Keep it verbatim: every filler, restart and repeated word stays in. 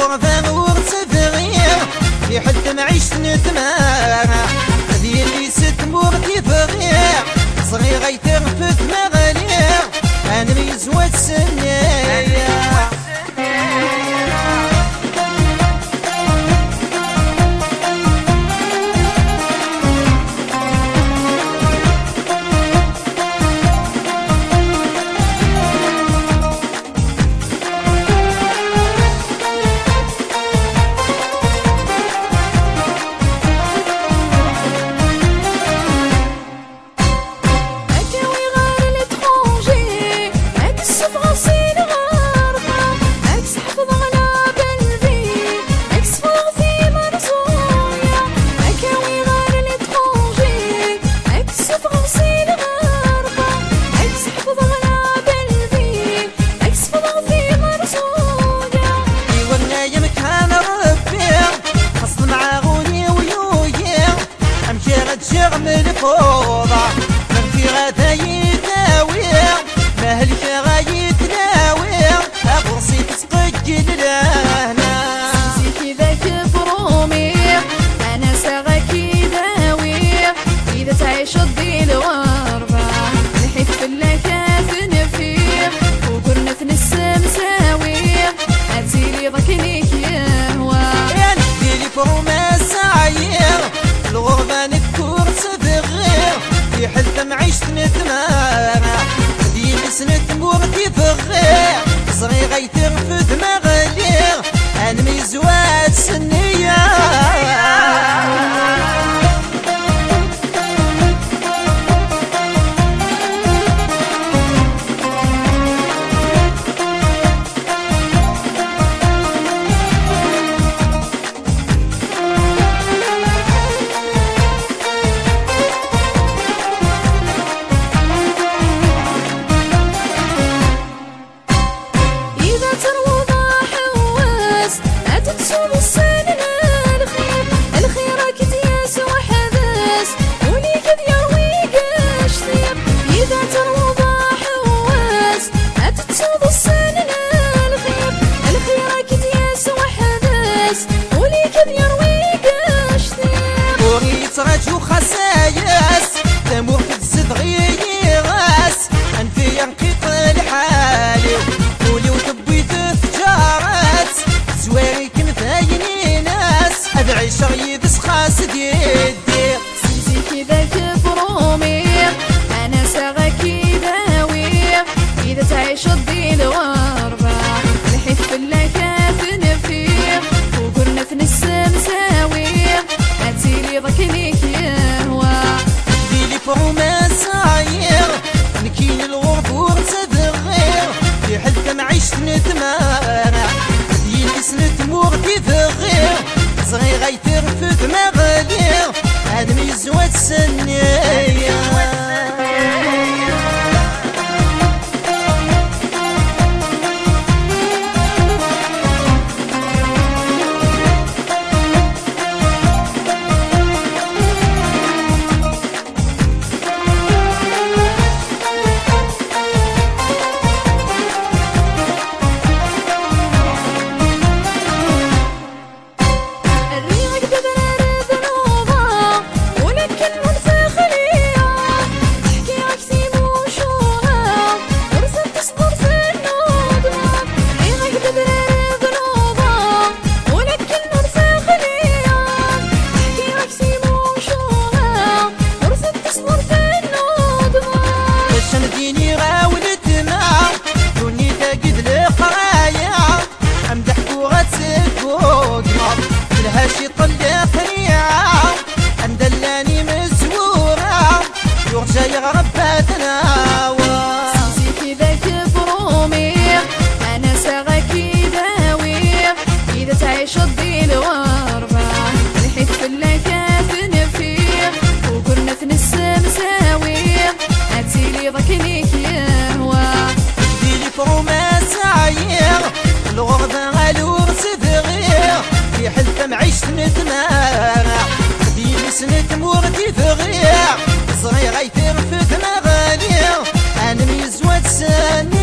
الغربة ورتفغير في حد معيش نتمار هذي اللي ستمور تفغير صغير غيترفد مغالير انا ميزوات سنية من فوضى من في غدا يتناوير مهلك غايت ناوير أبرصي تسقج لهنا سيسي كذاك برومير أنا ساغاك يداوير إذا تعيش الضي الغربة نحيت في اللاكاف نفير وقرنا في السمساوير أتيلي ضكنيك يهوى يا نديلي فروما سعير الغربة نذكر صدغير في حلة معيش نتمارا دي نسنة مورتي فغير صغير غيترفد مغالير انا ميزوات سنية رجو خسايس تمور في الزدغي راس انفي ينقيط الحالي ولي وتبيت تجارات زواري كنفايني ناس ادعي شغيد سخاس ديدي سيسي كذاك برومير انا ساغاك يداوير اذا تعيش الضي الغربة نحيت في اللاكاف نفير وقرنا في السمساوير أتيلي ضكنيك يهوى ديلي فروما سعير نكين الغرب ورتفغير في حلة معيش نتمارا ديلي سنة مورتي فغير صغير غيترفد مغالير هاد ميزوات سنية الهاشي طلع فريعة اندلاني مزورة يرجى يغرب باتناوى سيسي كذاك برومير انا ساغاك يداوير اذا تعيش الضي الغربة نحيت في اللاكاف نفير وقرنا في السمساوير أتيلي ضكنيك يهوى ديلي فروما سعير الغربة غالور تفغير في حلة معيش نتمارا ديلي سنة مورتي فغير صغير غيترفد مغالير انا ميزوات سنية